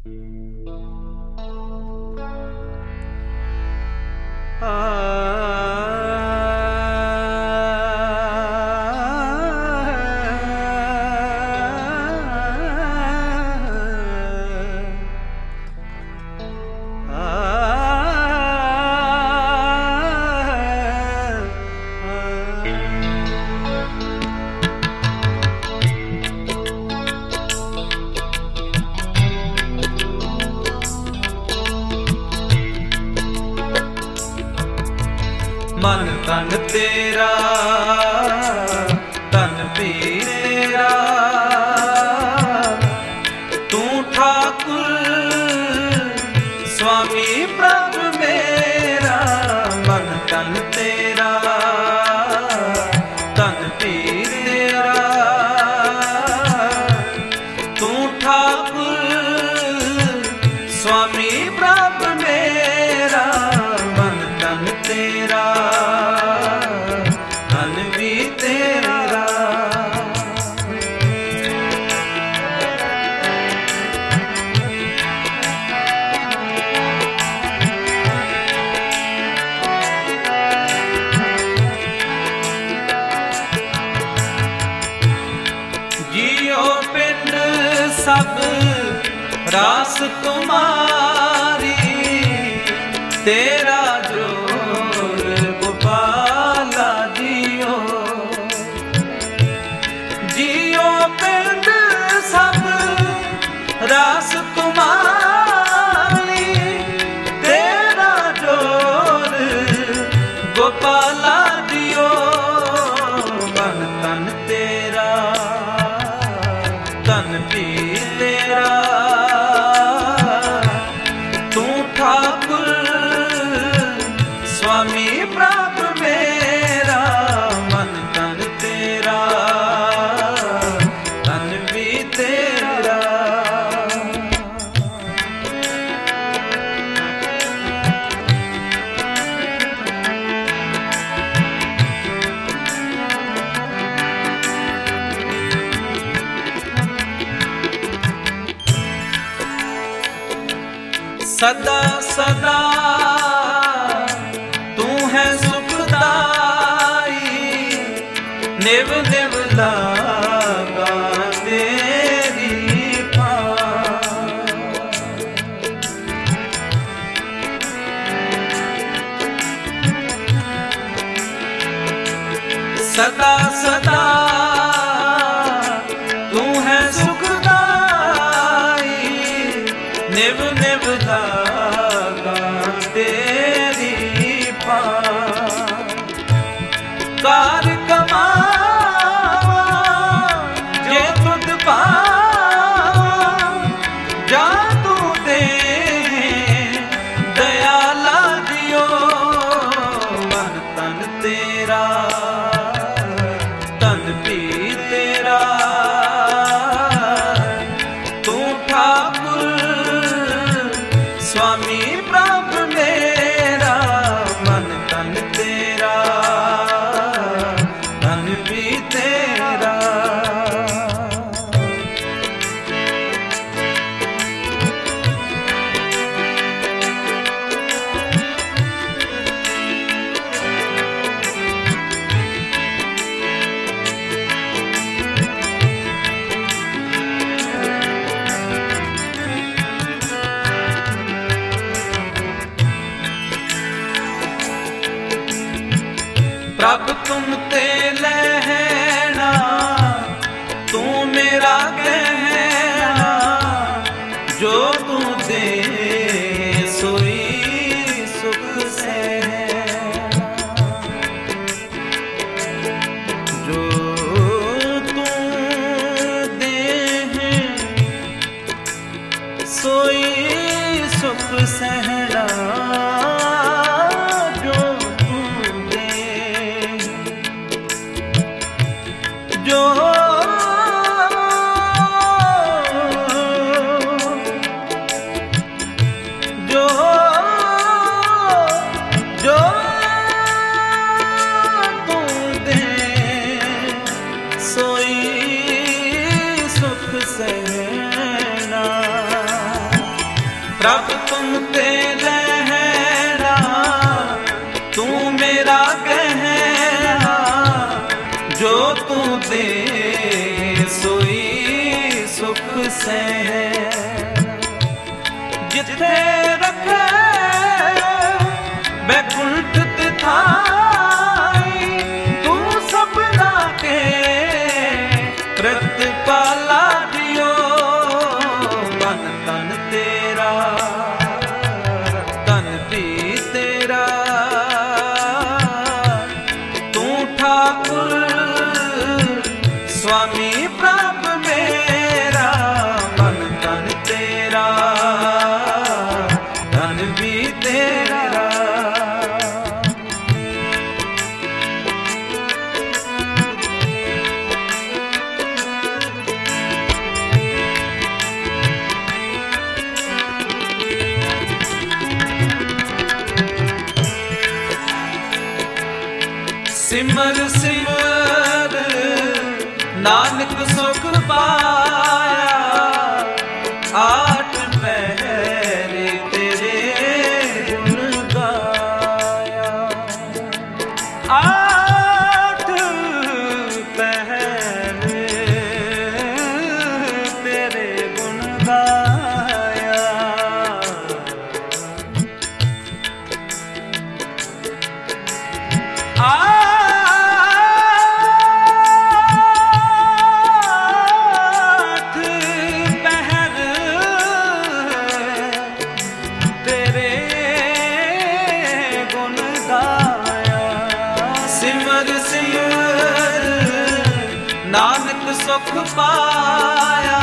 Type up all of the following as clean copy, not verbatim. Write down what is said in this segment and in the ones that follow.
मन तन तेरा तन पीरा तू ठाकुर स्वामी प्रभु मेरा। मन तन तेरा तन पीरा तू ठाकुर स्वामी प्रभु मेरा। मन तन तेरा तन भी तेरा। जियो पिंड सब रास तुम्हारी तेरा जोर गोपाला जियो। जियो पिंड सब रास तुम्हारी तेरा जोर गोपाला जियो। मन तन तेरा तन भी तेरा तू ठाकुर स्वामी प्रभु मेरा। मन तन तेरा तन भी तेरा। सदा सदा तू है सुखदाई निव निव लागा तेरी सदा सदा तू है सुखदाई निव निव लागा तेरी कार कमावा जे तुद पावा जा तू दे दयाला दियो। मन तन तेरा तन भी तेरा तू ठाकुर स्वामी प्रभु मेरा। मन तन तेरा तन भी तेरा। प्रभु तुम ते लहना तू मेरा गहना जो तू दे सोई सुख से। जो तू दे सोई सुख सहना। जो जो जो तू दे सोई सुख सहना। रब तुम ते रहना, तू मेरा गहना, जो तू दे सोई सुख से। जिथे रखे बैकुंठ तिथाई, तू सबना के प्रतिपाला दियो। मन तन तेरा, तन भी तेरा, तू ठाकुर स्वामी प्रभु मेरा। मन तन तेरा, तन भी तेरा। सिमर सिमर नानक सुख पाया, आठ पहरे तेरे गुण गाया। आठ पहरे तेरे गुण गाया। सिमर सिमर नानक सुख पाया,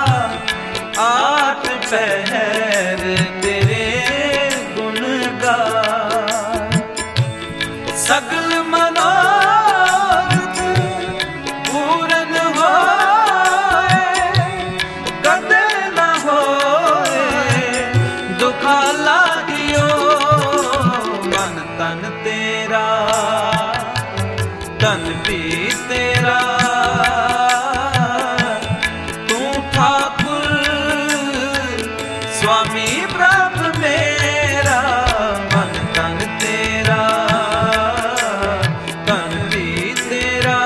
आठ पहर तेरे गुण गाए। सगल मनोरथ पूरन होए, कदे न होए दुखा लागियो। मन तन तेरा, तन भी तेरा, तू ठाकुर स्वामी प्रभु मेरा। मन तन तेरा, तन भी तेरा,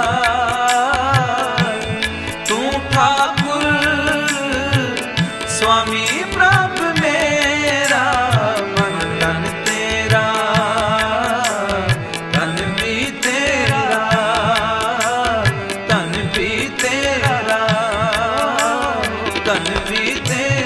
तू ठाकुर स्वामी प्रभु मेरा। मन तन तेरा, तन भी तेरा, तन भी तेरा, तन भी तेरा।